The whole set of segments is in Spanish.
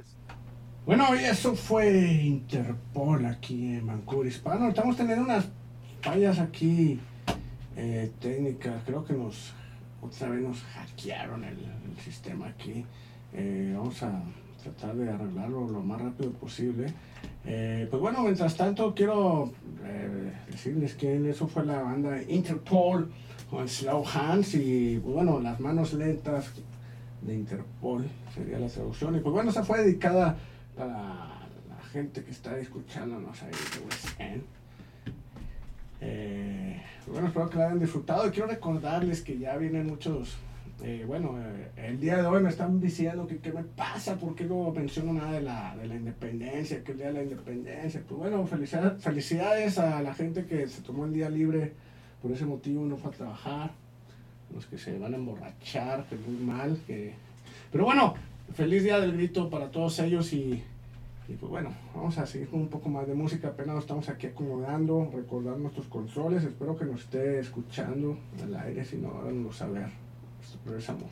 Bueno, y eso fue Interpol aquí en Vancouver Hispano. Estamos teniendo unas fallas aquí técnicas. Creo que otra vez nos hackearon el sistema aquí. Vamos a tratar de arreglarlo lo más rápido posible. Pues bueno, mientras tanto quiero decirles que eso fue la banda Interpol con Slow Hands y pues bueno, las manos lentas de Interpol sería la traducción. Y pues bueno, esa fue dedicada para la gente que está escuchándonos ahí de West End. Bueno, espero que la hayan disfrutado y quiero recordarles que ya vienen muchos. El día de hoy me están diciendo que qué me pasa, por qué no menciono nada de la independencia, que el día de la independencia. Pues bueno, felicidades a la gente que se tomó el día libre por ese motivo, no fue a trabajar, los que se van a emborrachar, que muy mal. Pero bueno, feliz día del grito para todos ellos y pues bueno, vamos a seguir con un poco más de música. Apenas nos estamos aquí acomodando, recordar nuestros controles. Espero que nos esté escuchando al aire, si no, háganoslo saber. Regresamos.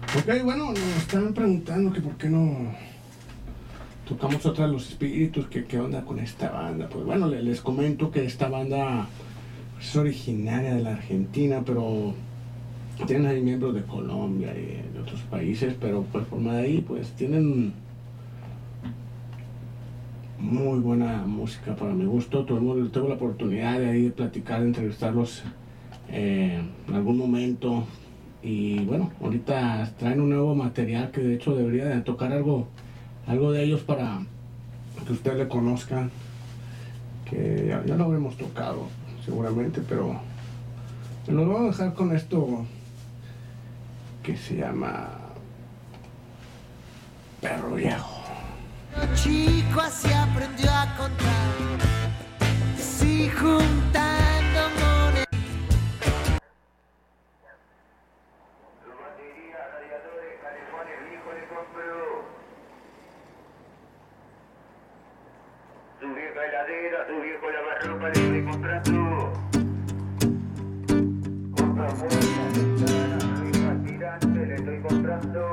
Ok, bueno, nos están preguntando que por qué no tocamos otra de los espíritus, que qué onda con esta banda. Pues bueno, les comento que esta banda es originaria de la Argentina, pero tienen ahí miembros de Colombia y de otros países, pero pues por más de ahí, pues tienen muy buena música para mi gusto. Tuve la oportunidad de ahí de platicar, de entrevistarlos en algún momento. Y bueno, ahorita traen un nuevo material que de hecho debería de tocar algo de ellos para que ustedes le conozcan, que ya lo habremos tocado seguramente, pero nos vamos a dejar con esto que se llama Perro Viejo. Chico así aprendió a contar, sí, juntando monedas. Su batería, radiadores, calefones, viejo le compró. Su vieja heladera, su viejo lavarropa le compras tú. Compra puertas, ventanas, rijas tirantes, le estoy comprando.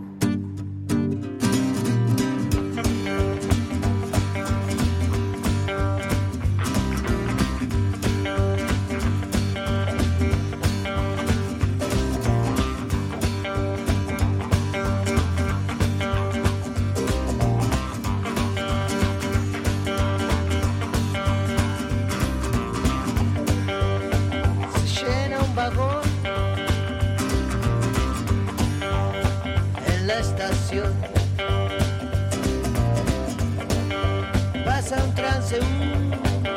Pasa un transeúnte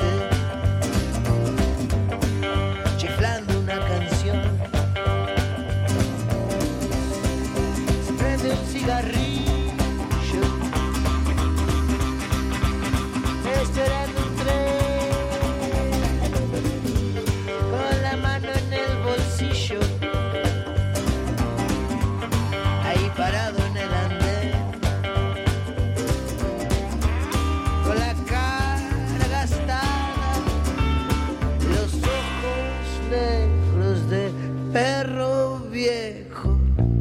chiflando una canción, se prende un cigarrillo, esperando un tren, con la mano en el bolsillo, ahí parado en el andén, con la cara gastada, los ojos negros de perro viejo.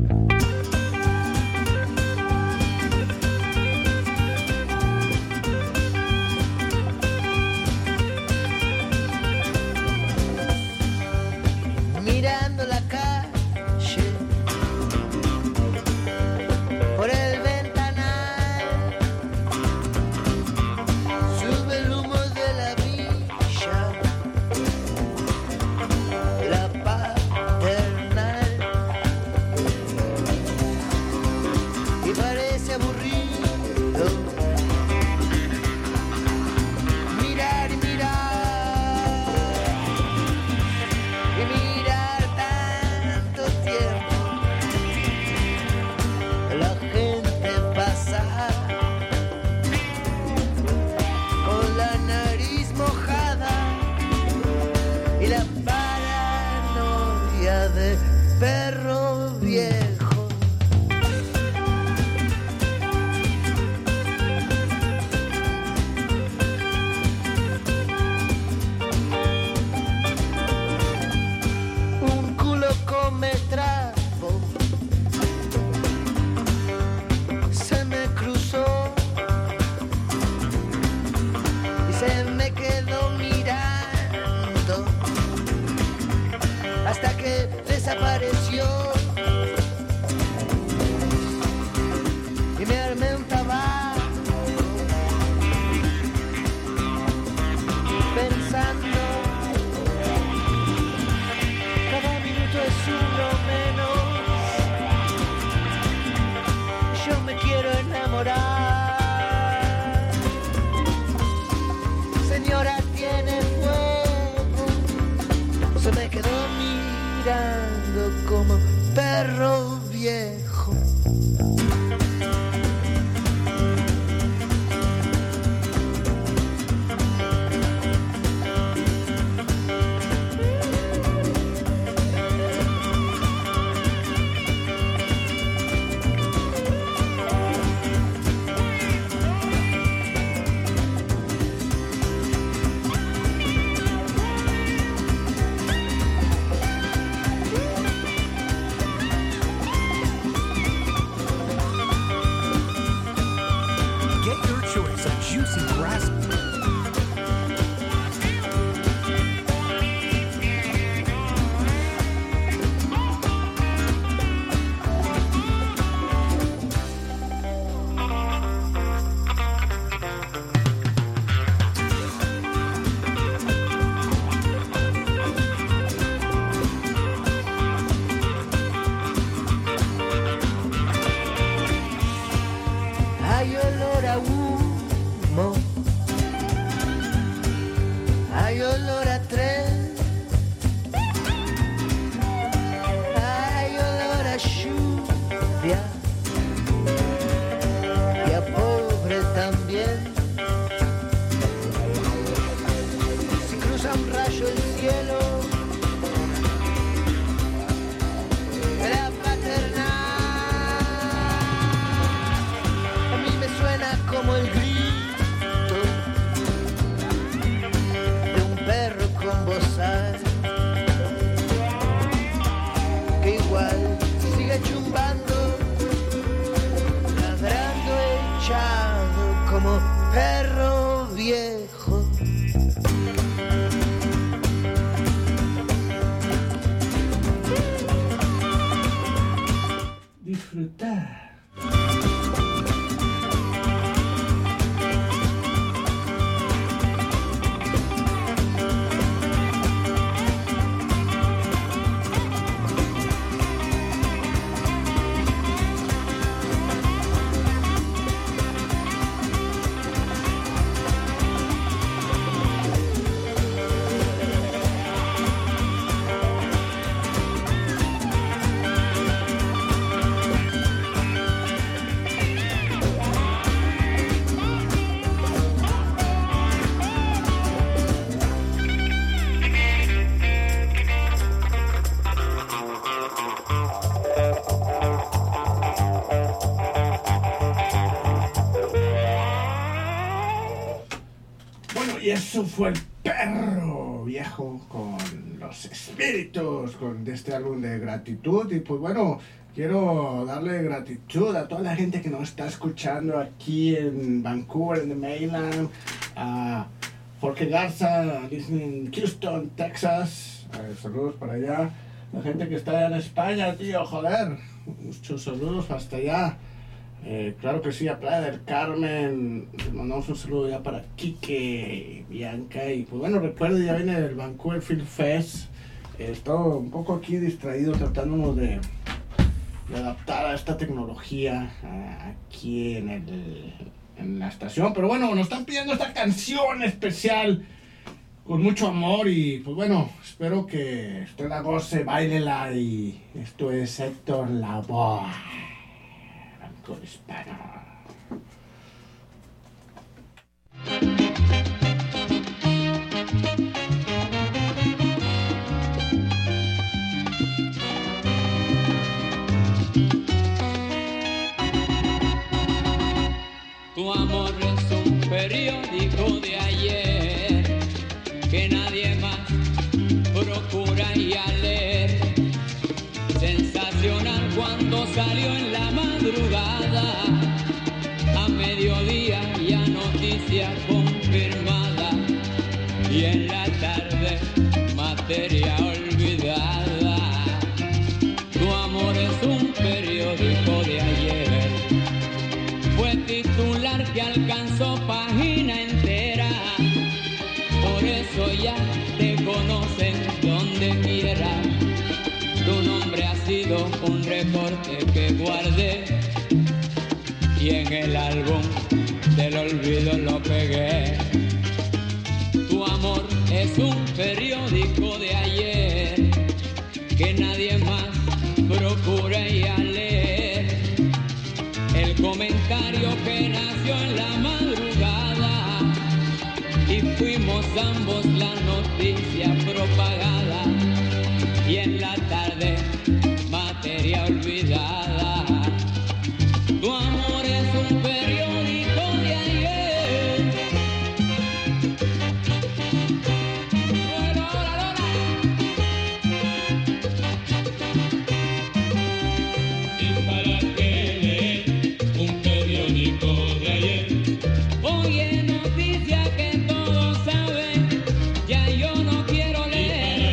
Mirando la calle por el ventanal, sube el humo de la villa, la paternal, y parece aburrido mirar y mirar y mirar tanto tiempo la gente pasar con la nariz mojada y la paranoia de perro viejo. Un culo come trapo se me cruzó y se me quedó mirando hasta que desapareció y me armé un tabaco pensando cada minuto es uno menos. Yo me quiero enamorar. Señora, tiene fuego. Se me quedó mirando como perro viejo. disfrutar. Y eso fue el Perro Viejo con Los Espíritus, con este álbum de gratitud. Y pues bueno, quiero darle gratitud a toda la gente que nos está escuchando aquí en Vancouver, en the Mainland, a Jorge Garza, listening in Houston, Texas, saludos para allá. La gente que está allá en España, tío, joder, muchos saludos hasta allá. Claro que sí, a Playa del Carmen, les mandamos un saludo ya para Quique, Bianca, y pues bueno, recuerden, ya viene el Vancouver Film Fest. Estoy un poco aquí distraído tratándonos de adaptar a esta tecnología aquí en la estación, pero bueno, nos están pidiendo esta canción especial con mucho amor y pues bueno, espero que usted la goce, bailela, y esto es Héctor Lavoe. Con hispano. Tu amor es un periódico de ayer que nadie más procura y a leer. Sensacional cuando salió en la madrugada, a mediodía ya noticia confirmada, y en la tarde materia olvidada. Tu amor es un periódico de ayer, fue titular que alcanzó página entera, por eso ya te conocen donde quiera. Tu nombre ha sido un recorte que guardé y en el álbum del olvido lo pegué. Tu amor es un periódico de ayer que nadie más procura ir a leer. El comentario que nació en la madrugada y fuimos ambos la noticia propagada, y en la tarde materia olvidada. Tu amor es un periódico de ayer. Bueno, ahora. ¿Y para qué leer un periódico de ayer? Oye, noticia que todos saben, ya yo no quiero leer.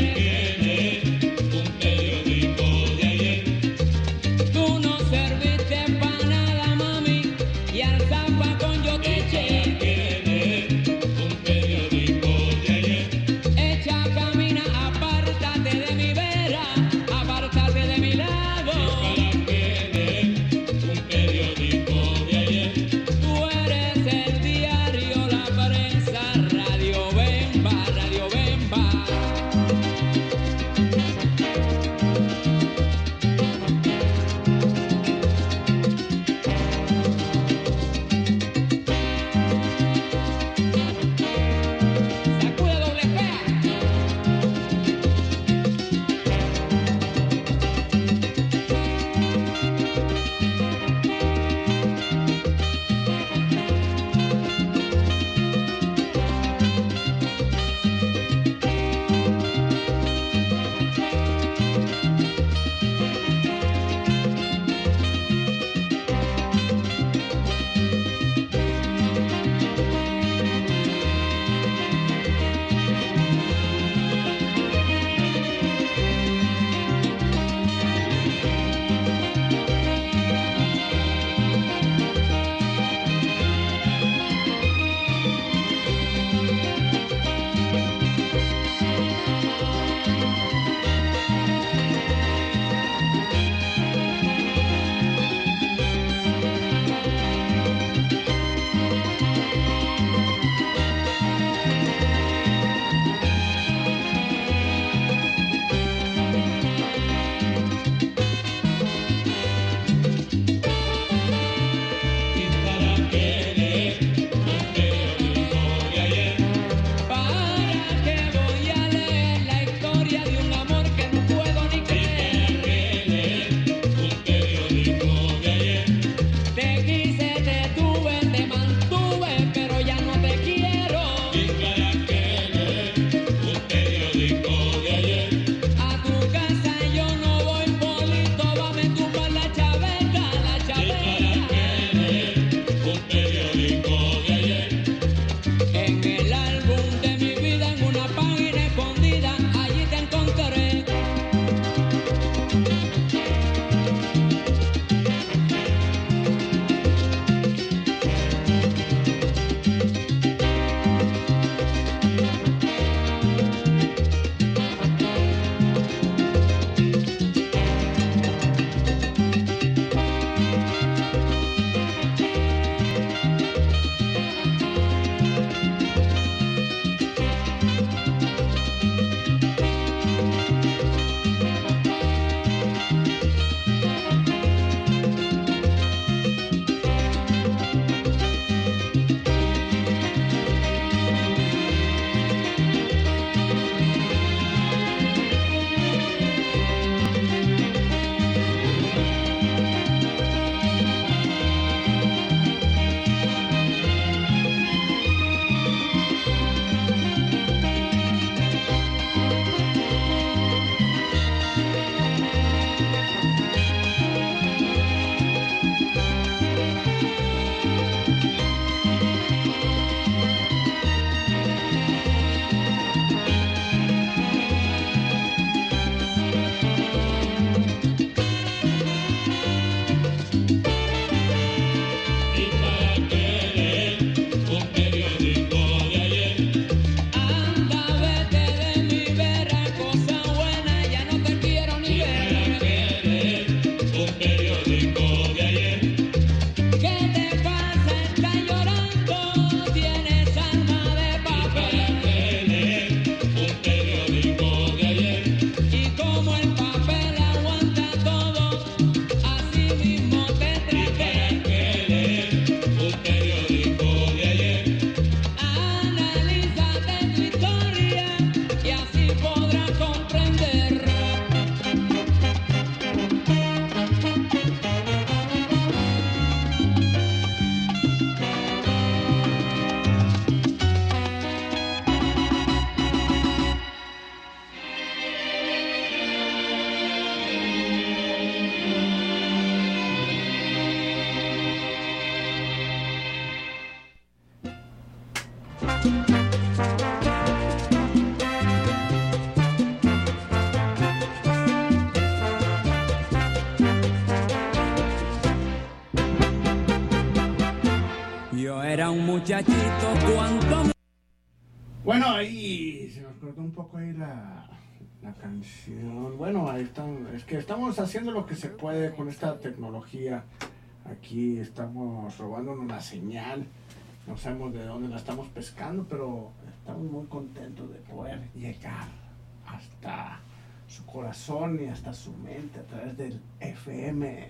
muchachito, cuánto... Bueno, ahí se nos cortó un poco ahí la canción. Bueno, ahí están. Es que estamos haciendo lo que se puede con esta tecnología. Aquí estamos robándonos la señal. No sabemos de dónde la estamos pescando, pero estamos muy contentos de poder llegar hasta su corazón y hasta su mente a través del FM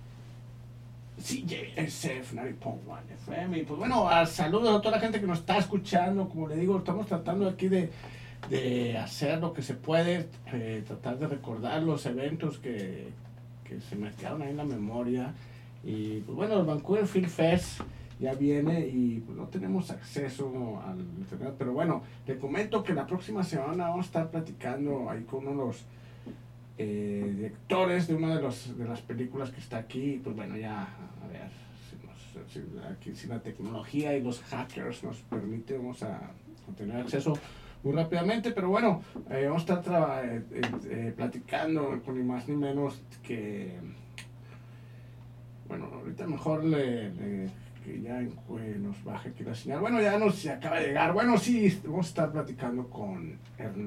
CJSF 90.1 FM. Y pues bueno, saludos a toda la gente que nos está escuchando. Como le digo, estamos tratando aquí de hacer lo que se puede, tratar de recordar los eventos que se me quedaron ahí en la memoria. Y pues bueno, el Vancouver Film Fest ya viene y pues no tenemos acceso al internet, pero bueno, le comento que la próxima semana vamos a estar platicando ahí con uno de los directores de una de las películas que está aquí. Pues bueno, ya a ver si la tecnología y los hackers nos permiten, vamos a tener acceso muy rápidamente, pero bueno, vamos a estar platicando con ni más ni menos que, bueno, ahorita mejor que ya nos baje aquí la señal. Bueno, ya se acaba de llegar. Bueno, sí, vamos a estar platicando con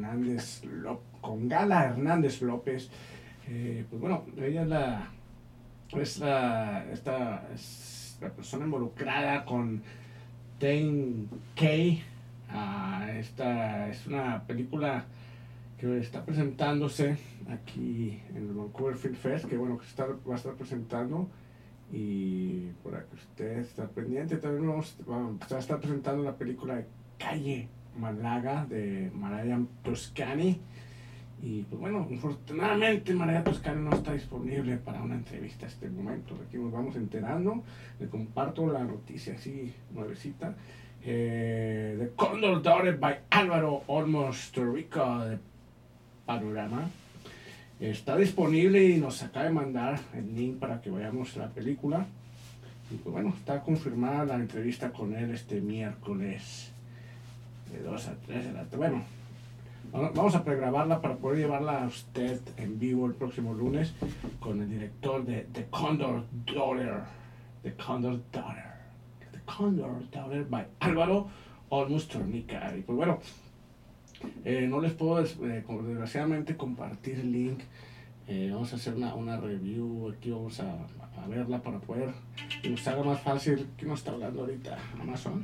Gala Hernández López. Pues bueno, ella es la persona involucrada con Dane Kaye. Esta es una película que está presentándose aquí en el Vancouver Film Fest, que bueno, va a estar presentando. Y para que usted esté pendiente, también vamos a estar presentando la película de Calle Málaga de Mariah Toscani. Y pues bueno, infortunadamente Mariah Toscani no está disponible para una entrevista a este momento. Aquí nos vamos enterando. Le comparto la noticia así nuevecita. The Condor Daughter by Álvaro Olmos Torrico de Panorama está disponible y nos acaba de mandar el link para que vayamos a la película. Y pues bueno, está confirmada la entrevista con él este miércoles de 2 a 3 de la tarde. Bueno, vamos a pregrabarla para poder llevarla a usted en vivo el próximo lunes con el director de The Condor Daughter. The Condor Daughter by Álvaro Olmos Torrico. Y pues bueno, no les puedo desgraciadamente compartir el link. Vamos a hacer una review aquí, vamos a verla para poder que nos haga más fácil. ¿Quién nos está hablando ahorita? Amazon.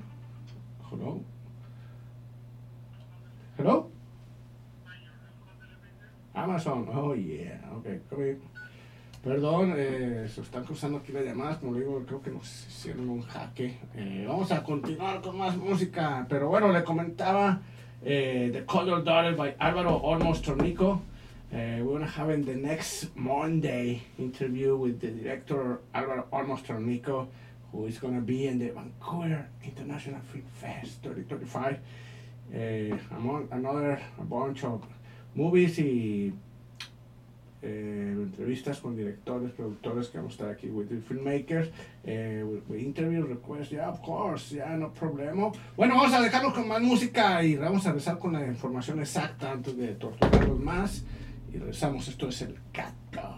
Hello Amazon. Oh yeah, ok. Perdón, se están cruzando aquí las llamadas, como le digo, creo que nos hicieron un jaque. Vamos a continuar con más música, pero bueno, le comentaba The Condor Daughter by Álvaro Olmos Torrico. We're going to have in the next Monday interview with the director Álvaro Olmos Torrico, who is going to be in the Vancouver International Film Fest 2025. Among a bunch of movies y entrevistas con directores, productores que vamos a estar aquí with the filmmakers, with interview requests, yeah, of course, yeah, no problema. Bueno, vamos a dejarlos con más música y vamos a regresar con la información exacta antes de torturarlos más. Y regresamos, esto es el Cato.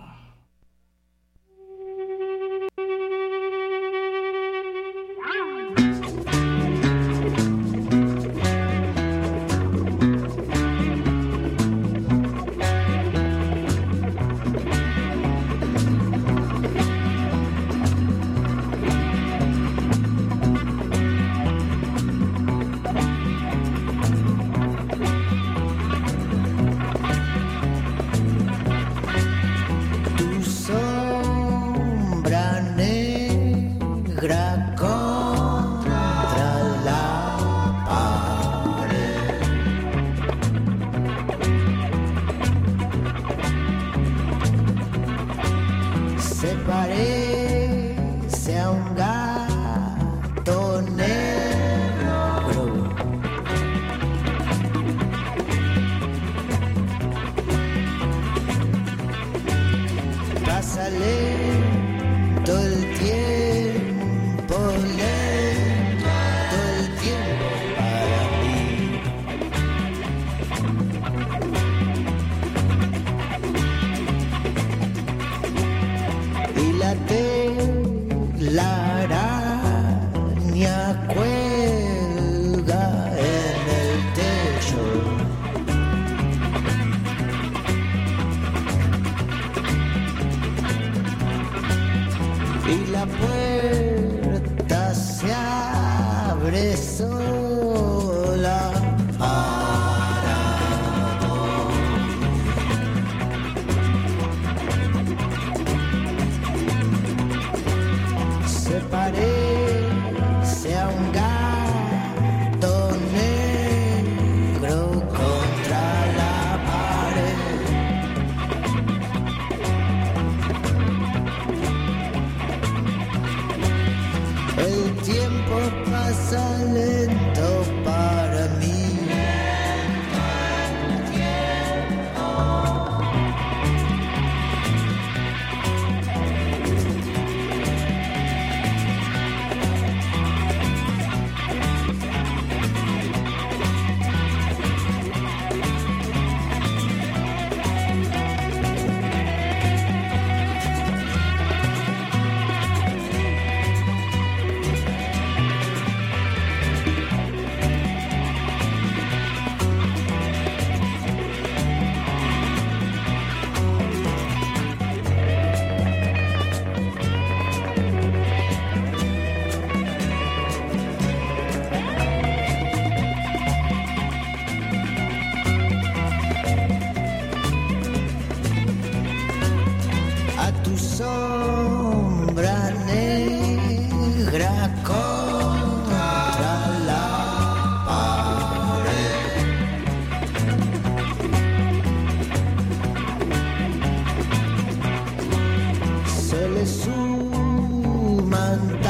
La araña cuelga y la puerta se abre sola para vos. Se parece a un gato negro contra la pared. El tiempo pasa lento para mí. A tu sombra negra contra la pared. Se le suman